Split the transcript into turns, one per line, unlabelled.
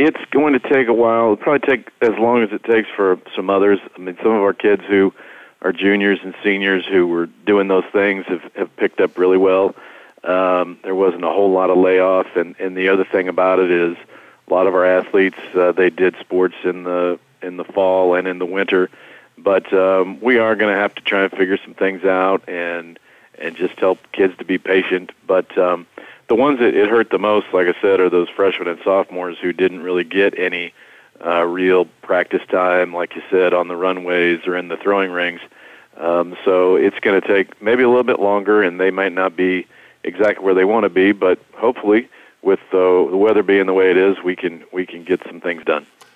it's going to take a while. It'll probably take as long as it takes for some others. I mean, some of our kids who are juniors and seniors who were doing those things have picked up really well. There wasn't a whole lot of layoff, and the other thing about it is a lot of our athletes, they did sports in the fall and in the winter, but we are going to have to try and figure some things out and just tell kids to be patient. But the ones that it hurt the most, like I said, are those freshmen and sophomores who didn't really get any real practice time, like you said, on the runways or in the throwing rings. So it's going to take maybe a little bit longer, and they might not be exactly where they want to be, but hopefully with the weather being the way it is, we can get some things done.